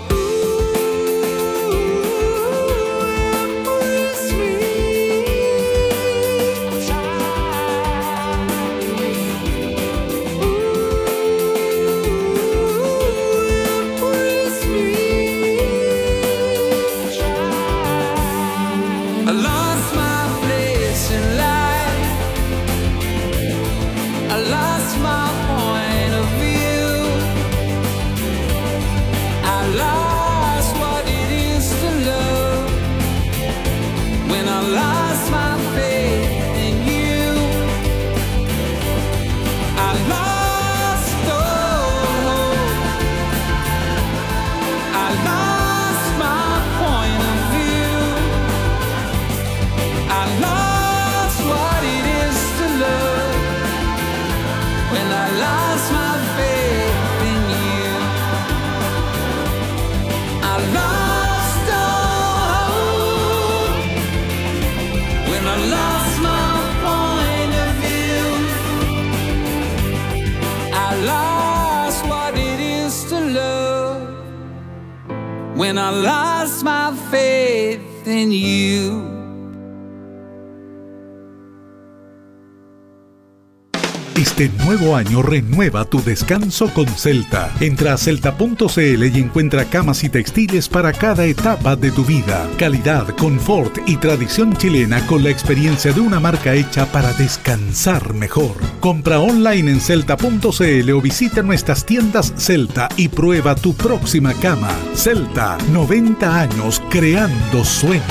I lost my place in life. I lost my point of view. I lost what it is to love when I lost my faith in you. I lost all hope. I lost my point of view. I lost what it is to love when I lost my faith in you. I lost all when I lost my point of view. I lost what it is to love when I lost my faith in you. Este nuevo año renueva tu descanso con Celta. Entra a celta.cl y encuentra camas y textiles para cada etapa de tu vida. Calidad, confort y tradición chilena con la experiencia de una marca hecha para descansar mejor. Compra online en celta.cl o visita nuestras tiendas Celta y prueba tu próxima cama. Celta, 90 años creando sueños.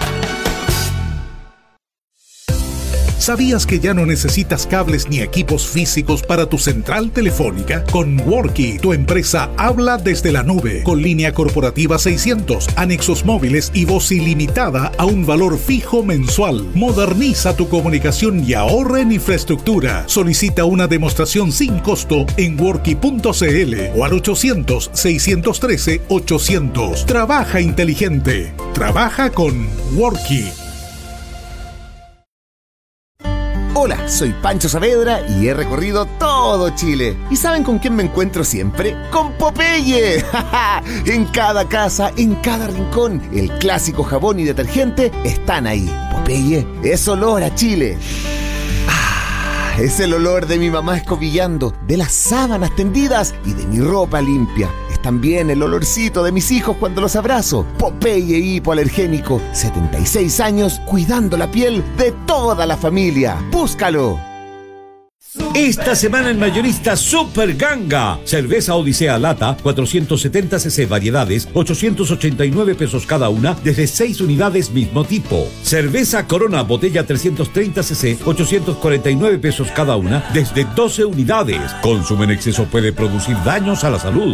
¿Sabías que ya no necesitas cables ni equipos físicos para tu central telefónica? Con Worky, tu empresa habla desde la nube, con línea corporativa 600, anexos móviles y voz ilimitada a un valor fijo mensual. Moderniza tu comunicación y ahorra en infraestructura. Solicita una demostración sin costo en worky.cl o al 800-613-800. Trabaja inteligente. Trabaja con Worky. Hola, soy Pancho Saavedra y he recorrido todo Chile. ¿Y saben con quién me encuentro siempre? ¡Con Popeye! En cada casa, en cada rincón, el clásico jabón y detergente están ahí. Popeye es olor a Chile. Es el olor de mi mamá escobillando, de las sábanas tendidas y de mi ropa limpia. Es también el olorcito de mis hijos cuando los abrazo. Popeye hipoalergénico, 76 años cuidando la piel de toda la familia. ¡Búscalo! Esta semana en Mayorista Super Ganga. Cerveza Odisea Lata, 470 cc variedades, 889 pesos cada una, desde 6 unidades mismo tipo. Cerveza Corona botella 330 cc, 849 pesos cada una, desde 12 unidades. Consumo en exceso puede producir daños a la salud.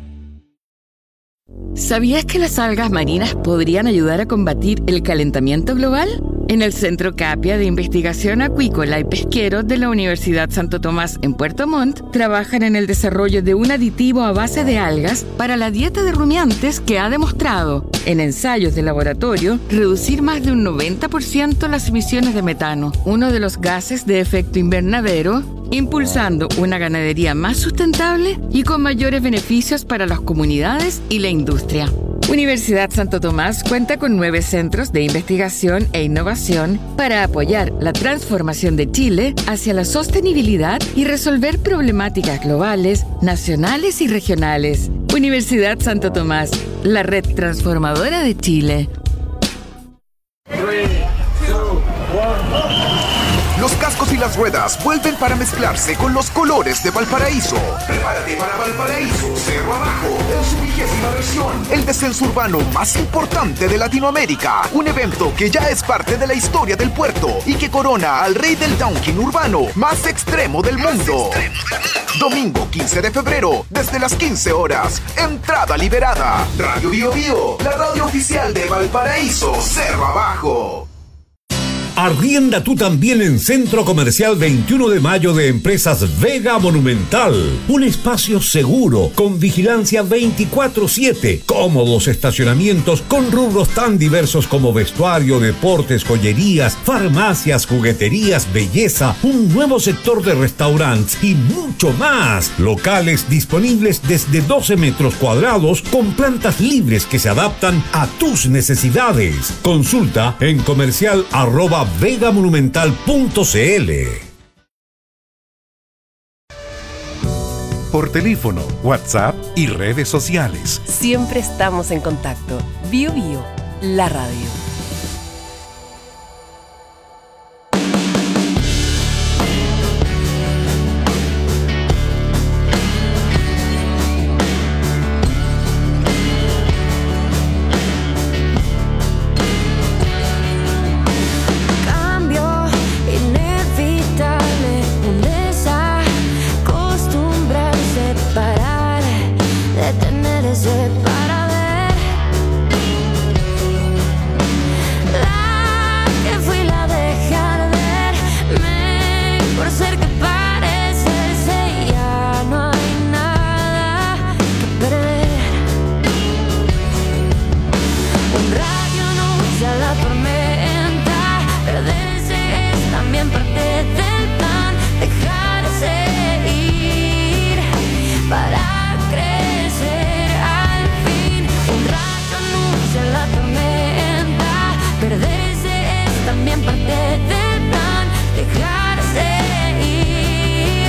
¿Sabías que las algas marinas podrían ayudar a combatir el calentamiento global? En el Centro Capia de Investigación Acuícola y Pesquero de la Universidad Santo Tomás en Puerto Montt trabajan en el desarrollo de un aditivo a base de algas para la dieta de rumiantes que ha demostrado, en ensayos de laboratorio, reducir más de un 90% las emisiones de metano, uno de los gases de efecto invernadero, impulsando una ganadería más sustentable y con mayores beneficios para las comunidades y la industria. Universidad Santo Tomás cuenta con 9 centros de investigación e innovación para apoyar la transformación de Chile hacia la sostenibilidad y resolver problemáticas globales, nacionales y regionales. Universidad Santo Tomás, la red transformadora de Chile. Los cascos y las ruedas vuelven para mezclarse con los colores de Valparaíso. Prepárate para Valparaíso Cerro Abajo en su 20ª versión. El descenso urbano más importante de Latinoamérica. Un evento que ya es parte de la historia del puerto y que corona al rey del downhill urbano más extremo del mundo. Domingo 15 de febrero, desde las 15 horas. Entrada liberada. Radio Bio Bio, la radio oficial de Valparaíso Cerro Abajo. Arrienda tú también en Centro Comercial 21 de Mayo de Empresas Vega Monumental. Un espacio seguro, con vigilancia 24/7, cómodos estacionamientos con rubros tan diversos como vestuario, deportes, joyerías, farmacias, jugueterías, belleza, un nuevo sector de restaurantes y mucho más. Locales disponibles desde 12 metros cuadrados con plantas libres que se adaptan a tus necesidades. Consulta en comercial@vegamonumental.cl. Por teléfono, WhatsApp y redes sociales. Siempre estamos en contacto. Bio Bio, la radio. Para ver también parte del plan, dejarse ir.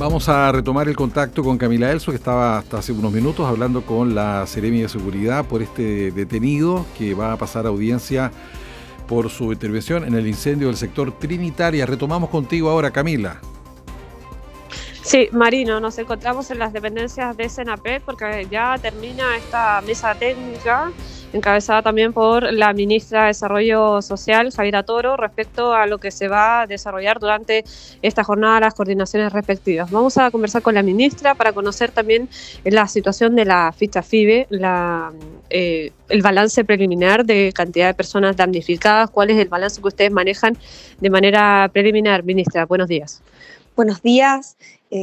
Vamos a retomar el contacto con Camila Elso, que estaba hasta hace unos minutos hablando con la Seremi de Seguridad por este detenido que va a pasar a audiencia por su intervención en el incendio del sector Trinitaria. Retomamos contigo ahora, Camila. Sí, Marino, nos encontramos en las dependencias de Senapred porque ya termina esta mesa técnica encabezada también por la ministra de Desarrollo Social, Javiera Toro, respecto a lo que se va a desarrollar durante esta jornada, las coordinaciones respectivas. Vamos a conversar con la ministra para conocer también la situación de la ficha FIBE, el balance preliminar de cantidad de personas damnificadas. ¿Cuál es el balance que ustedes manejan de manera preliminar, ministra? Buenos días. Buenos días.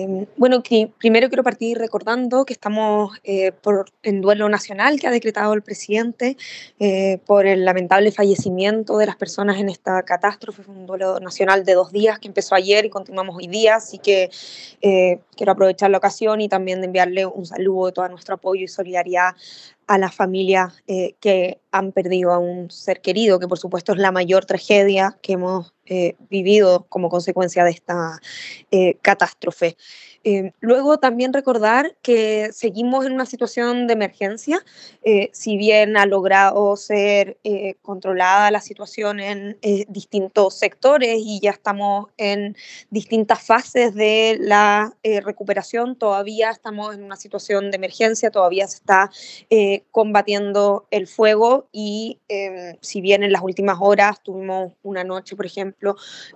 Primero quiero partir recordando que estamos en duelo nacional que ha decretado el presidente por el lamentable fallecimiento de las personas en esta catástrofe. Fue un duelo nacional de 2 días que empezó ayer y continuamos hoy día, así que quiero aprovechar la ocasión y también de enviarle un saludo de todo nuestro apoyo y solidaridad a las familias que han perdido a un ser querido, que por supuesto es la mayor tragedia que hemos vivido como consecuencia de esta catástrofe. Luego también recordar que seguimos en una situación de emergencia, si bien ha logrado ser controlada la situación en distintos sectores y ya estamos en distintas fases de la recuperación, todavía estamos en una situación de emergencia, todavía se está combatiendo el fuego y si bien en las últimas horas tuvimos una noche, por ejemplo,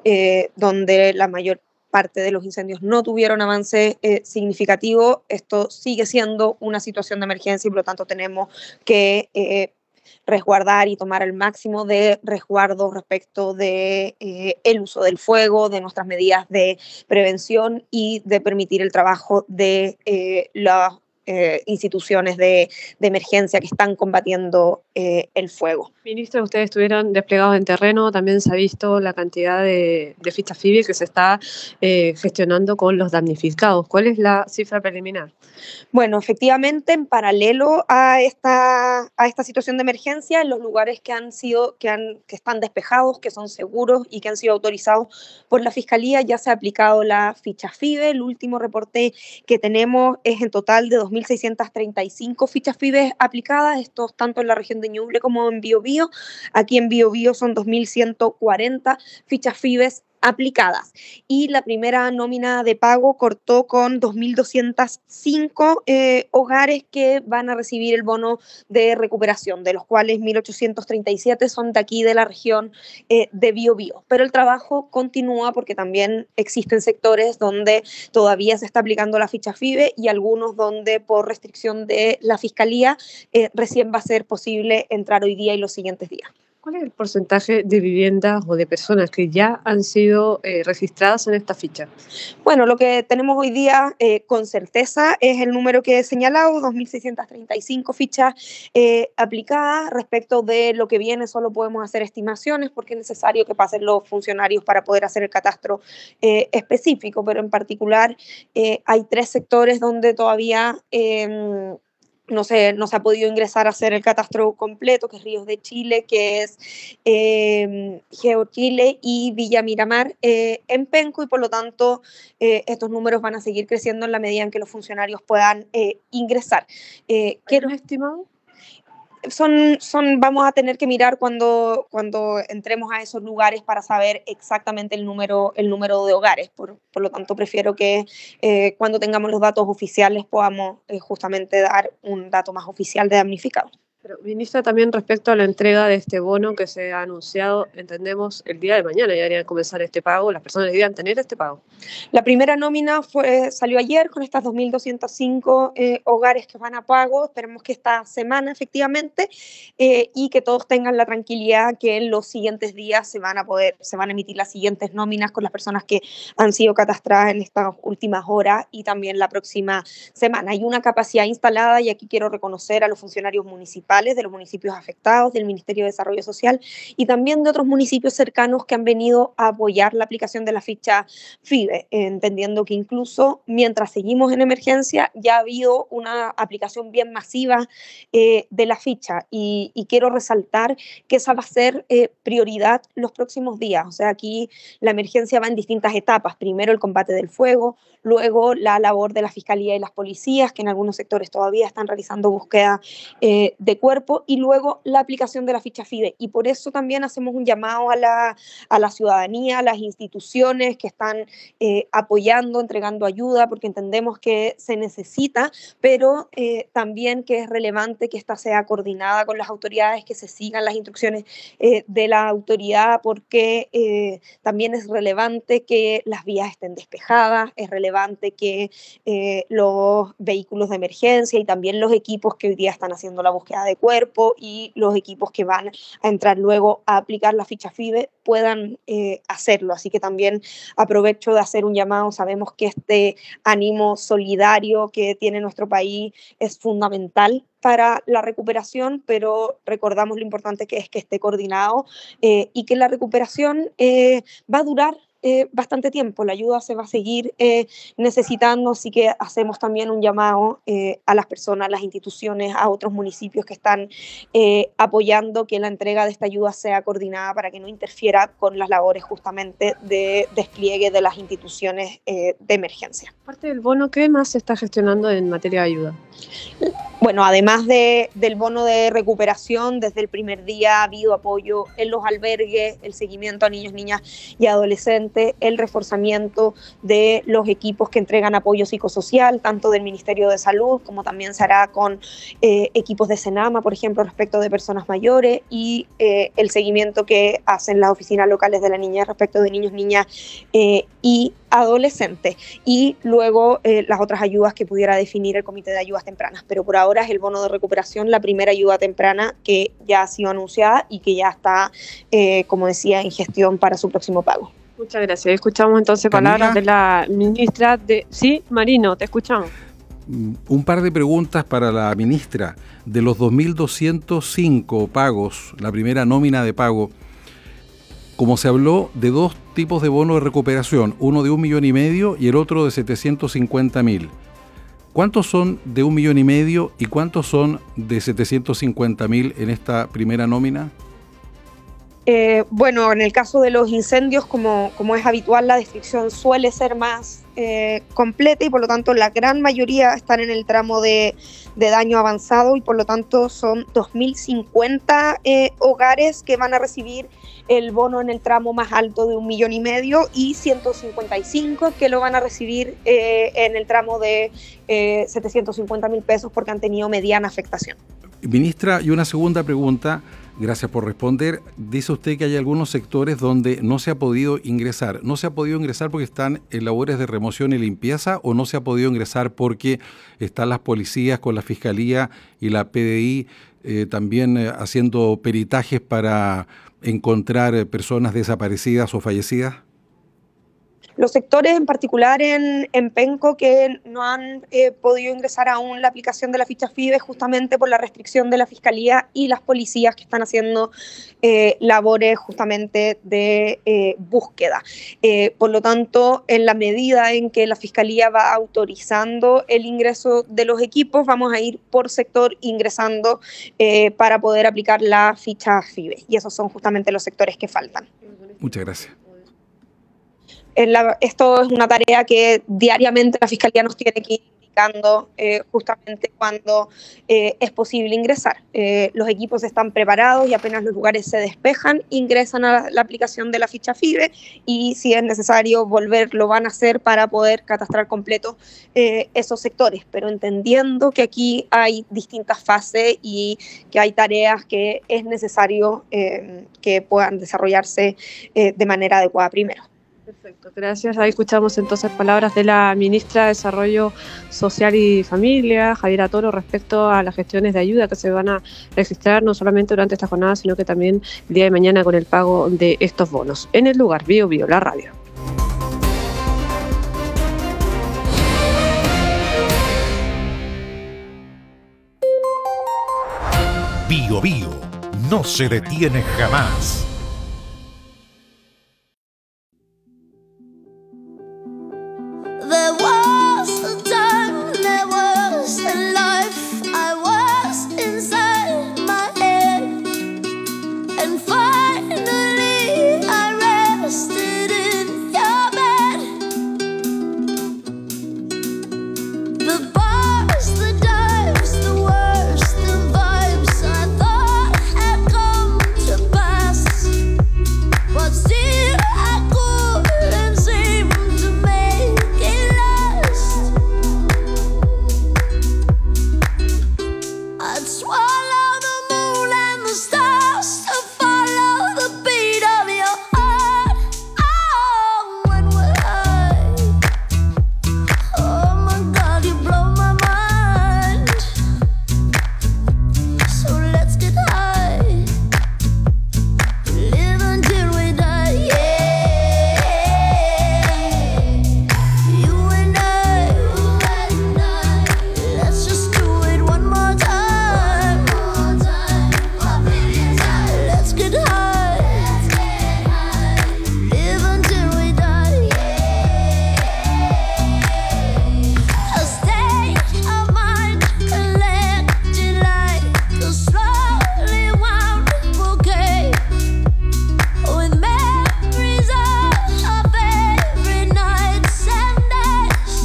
donde la mayor parte de los incendios no tuvieron avance significativo, esto sigue siendo una situación de emergencia y por lo tanto tenemos que resguardar y tomar el máximo de resguardo respecto de el uso del fuego, de nuestras medidas de prevención y de permitir el trabajo de las instituciones de emergencia que están combatiendo el fuego. Ministra, ustedes estuvieron desplegados en terreno, también se ha visto la cantidad de fichas FIBE que se está gestionando con los damnificados. ¿Cuál es la cifra preliminar? Bueno, efectivamente, en paralelo a esta situación de emergencia, en los lugares que están despejados, que son seguros y que han sido autorizados por la Fiscalía, ya se ha aplicado la ficha FIBE. El último reporte que tenemos es en total de 2.635 fichas FIBE aplicadas, esto tanto en la región de Ñuble como en Biobío. Aquí en Biobío son 2.140 fichas FIBE aplicadas y la primera nómina de pago cortó con 2.205 hogares que van a recibir el bono de recuperación, de los cuales 1.837 son de aquí de la región de Biobío. Pero el trabajo continúa porque también existen sectores donde todavía se está aplicando la ficha FIBE y algunos donde por restricción de la Fiscalía recién va a ser posible entrar hoy día y los siguientes días. ¿Cuál es el porcentaje de viviendas o de personas que ya han sido registradas en esta ficha? Bueno, lo que tenemos hoy día con certeza es el número que he señalado, 2.635 fichas aplicadas. Respecto de lo que viene solo podemos hacer estimaciones porque es necesario que pasen los funcionarios para poder hacer el catastro específico, pero en particular hay 3 sectores donde todavía no se ha podido ingresar a hacer el catastro completo, que es Ríos de Chile, que es GeoChile y Villa Miramar en Penco, y por lo tanto estos números van a seguir creciendo en la medida en que los funcionarios puedan ingresar. ¿Quién es estimado? Vamos a tener que mirar cuando entremos a esos lugares para saber exactamente el número de hogares. Por lo tanto, prefiero que cuando tengamos los datos oficiales podamos justamente dar un dato más oficial de damnificados. Pero, ministra, también respecto a la entrega de este bono que se ha anunciado, entendemos el día de mañana ya debería comenzar este pago, las personas deberían tener este pago. La primera nómina salió ayer con estas 2.205 hogares que van a pago, esperemos que esta semana efectivamente, y que todos tengan la tranquilidad que en los siguientes días se van a emitir las siguientes nóminas con las personas que han sido catastradas en estas últimas horas y también la próxima semana. Hay una capacidad instalada y aquí quiero reconocer a los funcionarios municipales municipales, de los municipios afectados, del Ministerio de Desarrollo Social y también de otros municipios cercanos que han venido a apoyar la aplicación de la ficha FIBE, entendiendo que incluso mientras seguimos en emergencia ya ha habido una aplicación bien masiva de la ficha y quiero resaltar que esa va a ser prioridad los próximos días. O sea, aquí la emergencia va en distintas etapas. Primero el combate del fuego, luego la labor de la Fiscalía y las policías, que en algunos sectores todavía están realizando búsqueda de cuerpo, y luego la aplicación de la ficha FIBE. Y por eso también hacemos un llamado a la ciudadanía, a las instituciones que están apoyando, entregando ayuda, porque entendemos que se necesita, pero también que es relevante que esta sea coordinada con las autoridades, que se sigan las instrucciones de la autoridad, porque también es relevante que las vías estén despejadas, es relevante que los vehículos de emergencia y también los equipos que hoy día están haciendo la búsqueda de cuerpo y los equipos que van a entrar luego a aplicar la ficha FIBE puedan hacerlo. Así que también aprovecho de hacer un llamado. Sabemos que este ánimo solidario que tiene nuestro país es fundamental para la recuperación, pero recordamos lo importante que es que esté coordinado y que la recuperación va a durar bastante tiempo. La ayuda se va a seguir necesitando, así que hacemos también un llamado a las personas, a las instituciones, a otros municipios que están apoyando que la entrega de esta ayuda sea coordinada para que no interfiera con las labores justamente de despliegue de las instituciones de emergencia. Aparte del bono, ¿qué más se está gestionando en materia de ayuda? Bueno, además del bono de recuperación, desde el primer día ha habido apoyo en los albergues, el seguimiento a niños, niñas y adolescentes, el reforzamiento de los equipos que entregan apoyo psicosocial, tanto del Ministerio de Salud como también se hará con equipos de Senama, por ejemplo, respecto de personas mayores, y el seguimiento que hacen las oficinas locales de la niñez respecto de niños, niñas y adolescentes, y luego las otras ayudas que pudiera definir el Comité de Ayudas Tempranas. Pero por ahora es el bono de recuperación, la primera ayuda temprana que ya ha sido anunciada y que ya está, como decía, en gestión para su próximo pago. Muchas gracias. Escuchamos entonces palabras de la ministra de... Sí, Marino, te escuchamos. Un par de preguntas para la ministra. De los 2.205 pagos, la primera nómina de pago, como se habló de dos tipos de bono de recuperación, uno de 1,5 millones y el otro de 750.000. ¿Cuántos son de 1,5 millones y cuántos son de 750.000 en esta primera nómina? Bueno, en el caso de los incendios, como es habitual, la descripción suele ser más completa y por lo tanto la gran mayoría están en el tramo de daño avanzado y por lo tanto son 2.050 hogares que van a recibir el bono en el tramo más alto de 1,5 millones y 155 que lo van a recibir en el tramo de 750.000 pesos porque han tenido mediana afectación. Ministra, y una segunda pregunta, gracias por responder. Dice usted que hay algunos sectores donde no se ha podido ingresar. ¿No se ha podido ingresar porque están en labores de remoción y limpieza o no se ha podido ingresar porque están las policías con la Fiscalía y la PDI también haciendo peritajes para encontrar personas desaparecidas o fallecidas? Los sectores en particular en Penco que no han podido ingresar aún la aplicación de la ficha FIBE justamente por la restricción de la Fiscalía y las policías que están haciendo labores justamente de búsqueda. Por lo tanto, en la medida en que la Fiscalía va autorizando el ingreso de los equipos, vamos a ir por sector ingresando para poder aplicar la ficha FIBE. Y esos son justamente los sectores que faltan. Muchas gracias. Esto es una tarea que diariamente la Fiscalía nos tiene que ir indicando justamente cuando es posible ingresar. Los equipos están preparados y apenas los lugares se despejan, ingresan a la aplicación de la ficha FIBE y si es necesario volver, lo van a hacer para poder catastrar completo esos sectores, pero entendiendo que aquí hay distintas fases y que hay tareas que es necesario que puedan desarrollarse de manera adecuada primero. Perfecto, gracias. Ahí escuchamos entonces palabras de la ministra de Desarrollo Social y Familia, Javiera Toro, respecto a las gestiones de ayuda que se van a registrar no solamente durante esta jornada, sino que también el día de mañana con el pago de estos bonos. En el lugar, Bio Bio, la radio. Biobío. No se detiene jamás. There was a time, there was a life, I was inside my head, and finally I rested in your bed. The bars, the dives, the worst, the vibes I thought had come to pass, but still I couldn't seem to make it last. I'd swallow the moon and the stars to follow the beat of your heart. Oh, when we're high, oh my God, you blow my mind. So let's get high, live until we die. Yeah, you and I, let's just do it one more time. Let's get high, live until we die. A state of mind collected like a slowly wound bouquet, with memories of every nights and days.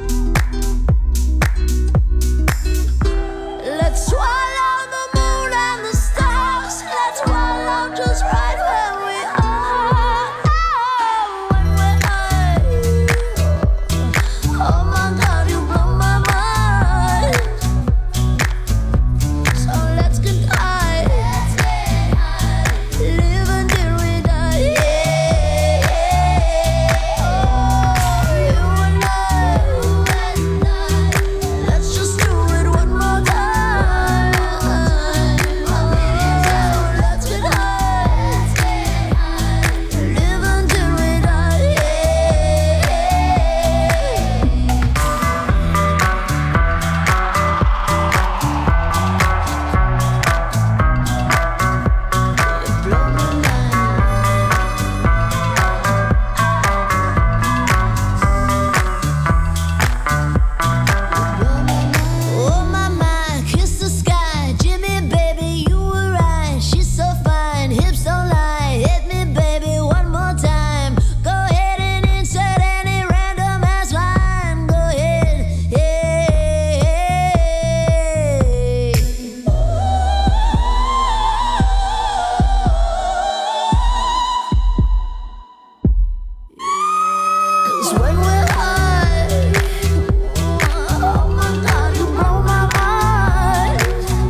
Let's swallow the moon and the stars. Let's swallow just right where we are. When we're high, oh my God, you blow my mind. So let's get high, live until we die. You and I, let's just do it one more time. Let's get high, live until we die. Oh my mind, kiss the sky, Jimmy baby, you were right. She's so fine, hips don't lie. Hit me baby one more time. Go ahead and insert any random ass line. Go ahead, hey. 'Cause when we're high, oh my God, you blow my mind.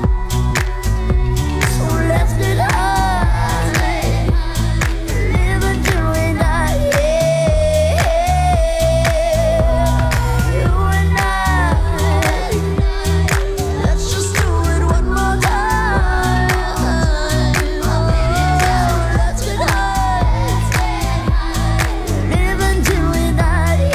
So let's get high, live until we die. You and I, let's just do it one more time. Let's get high, live until we die.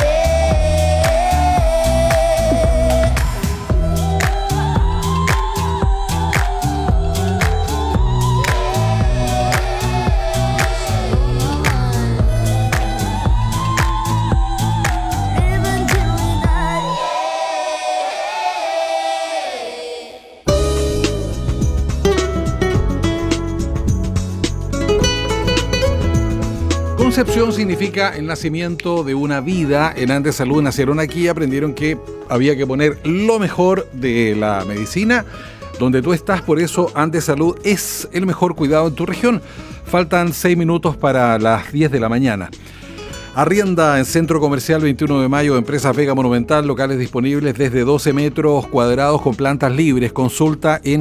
Concepción significa el nacimiento de una vida. En Andes Salud nacieron aquí y aprendieron que había que poner lo mejor de la medicina donde tú estás. Por eso Andes Salud es el mejor cuidado en tu región. Faltan 6 minutos para las 10 de la mañana. Arrienda en Centro Comercial 21 de Mayo, Empresas Vega Monumental, locales disponibles desde 12 metros cuadrados con plantas libres. Consulta en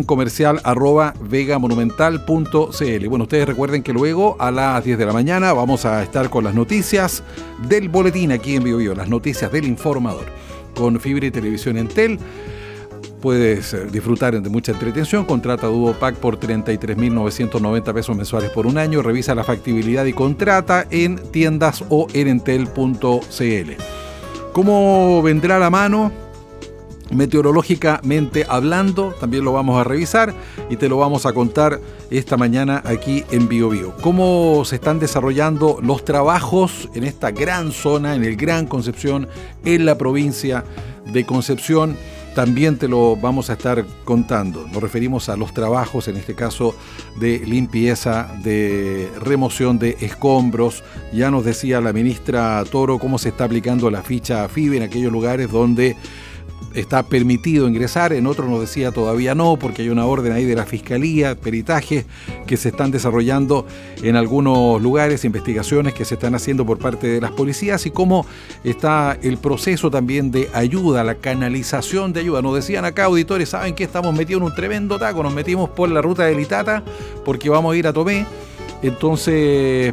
comercial@vegamonumental.cl. Bueno, ustedes recuerden que luego a las 10 de la mañana vamos a estar con las noticias del boletín aquí en Biobío, las noticias del informador. Con fibra y televisión Entel puedes disfrutar de mucha entretención. Contrata Duo Pack por 33.990 pesos mensuales por un año. Revisa la factibilidad y contrata en tiendas o en entel.cl. ¿Cómo vendrá la mano? meteorológicamente hablando, también lo vamos a revisar y te lo vamos a contar esta mañana aquí en Bio Bio. Cómo se están desarrollando los trabajos en esta gran zona, en el Gran Concepción, en la provincia de Concepción. También te lo vamos a estar contando. Nos referimos a los trabajos, en este caso de limpieza, de remoción de escombros. Ya nos decía la ministra Toro cómo se está aplicando la ficha FIBE en aquellos lugares donde está permitido ingresar, en otros nos decía todavía no, porque hay una orden ahí de la Fiscalía, peritajes que se están desarrollando en algunos lugares, investigaciones que se están haciendo por parte de las policías y cómo está el proceso también de ayuda, la canalización de ayuda. Nos decían acá auditores, ¿saben qué? Estamos metidos en un tremendo taco, nos metimos por la ruta de Litata porque vamos a ir a Tomé, entonces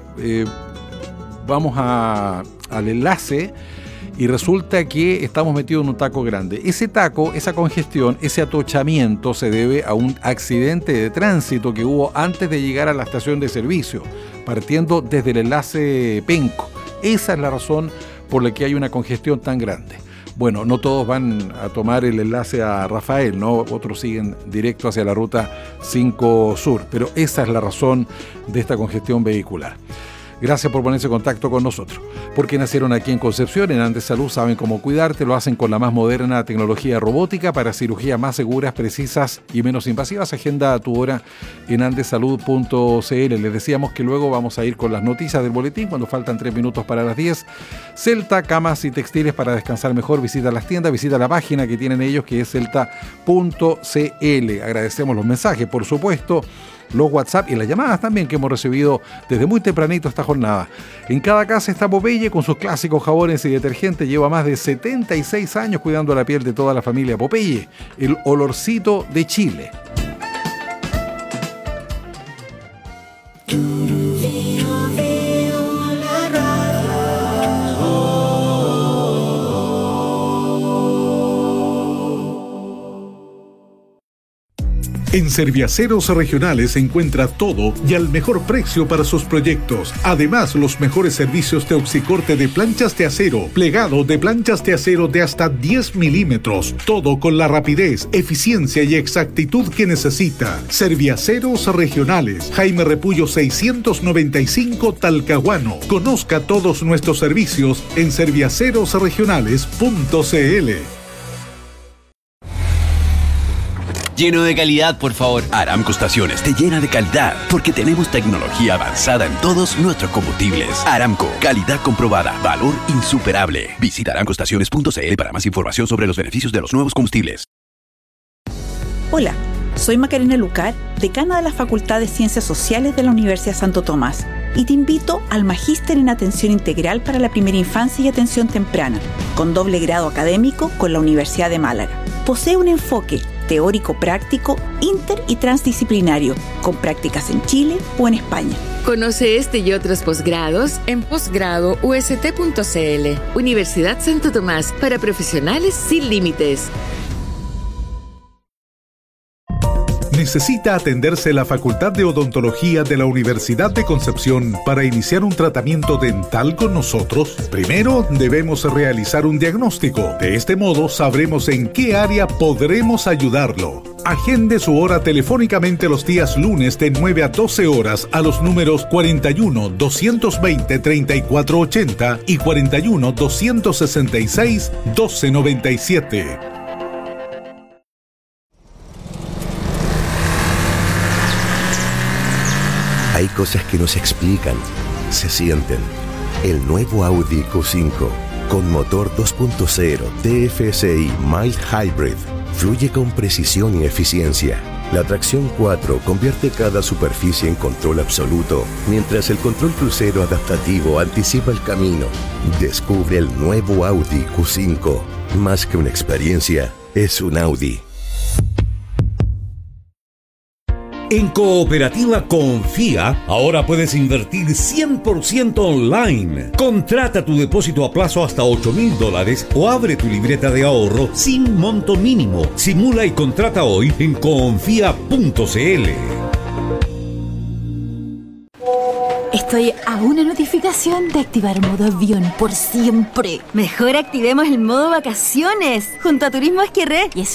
vamos al enlace. Y resulta que estamos metidos en un taco grande. Ese taco, esa congestión, ese atochamiento se debe a un accidente de tránsito que hubo antes de llegar a la estación de servicio, partiendo desde el enlace Penco. Esa es la razón por la que hay una congestión tan grande. Bueno, no todos van a tomar el enlace a Rafael, ¿no? Otros siguen directo hacia la ruta 5 Sur, pero esa es la razón de esta congestión vehicular. Gracias por ponerse en contacto con nosotros. Porque nacieron aquí en Concepción, en Andes Salud saben cómo cuidarte, lo hacen con la más moderna tecnología robótica para cirugías más seguras, precisas y menos invasivas. Agenda tu hora en andesalud.cl. Les decíamos que luego vamos a ir con las noticias del boletín cuando faltan 3 minutos para las 10. Celta, camas y textiles para descansar mejor. Visita las tiendas, visita la página que tienen ellos que es celta.cl. Agradecemos los mensajes, por supuesto, los WhatsApp y las llamadas también que hemos recibido desde muy tempranito esta jornada. En cada casa está Popeye con sus clásicos jabones y detergentes. Lleva más de 76 años cuidando la piel de toda la familia. Popeye, el olorcito de Chile. En Serviaceros Regionales encuentra todo y al mejor precio para sus proyectos. Además, los mejores servicios de oxicorte de planchas de acero, plegado de planchas de acero de hasta 10 milímetros. Todo con la rapidez, eficiencia y exactitud que necesita. Serviaceros Regionales, Jaime Repullo 695 Talcahuano. Conozca todos nuestros servicios en serviacerosregionales.cl. Lleno de calidad, por favor. Aramco Estaciones te llena de calidad porque tenemos tecnología avanzada en todos nuestros combustibles. Aramco, calidad comprobada, valor insuperable. Visita aramcoestaciones.cl para más información sobre los beneficios de los nuevos combustibles. Hola, soy Macarena Lucar, decana de la Facultad de Ciencias Sociales de la Universidad Santo Tomás, y te invito al Magíster en Atención Integral para la Primera Infancia y Atención Temprana, con doble grado académico con la Universidad de Málaga. Posee un enfoque teórico-práctico, inter y transdisciplinario, con prácticas en Chile o en España. Conoce este y otros posgrados en posgradoust.cl. Universidad Santo Tomás, para profesionales sin límites. ¿Necesita atenderse la Facultad de Odontología de la Universidad de Concepción para iniciar un tratamiento dental con nosotros? Primero debemos realizar un diagnóstico. De este modo sabremos en qué área podremos ayudarlo. Agende su hora telefónicamente los días lunes de 9 a 12 horas a los números 41-220-3480 y 41-266-1297. Hay cosas que no se explican, se sienten. El nuevo Audi Q5 con motor 2.0 TFSI Mild Hybrid fluye con precisión y eficiencia. La tracción 4 convierte cada superficie en control absoluto, mientras el control crucero adaptativo anticipa el camino. Descubre el nuevo Audi Q5. Más que una experiencia, es un Audi. En Cooperativa Confía, ahora puedes invertir 100% online. Contrata tu depósito a plazo hasta $8,000 o abre tu libreta de ahorro sin monto mínimo. Simula y contrata hoy en confía.cl. Estoy a una notificación de activar modo avión por siempre. Mejor activemos el modo vacaciones junto a Turismo Esquerré y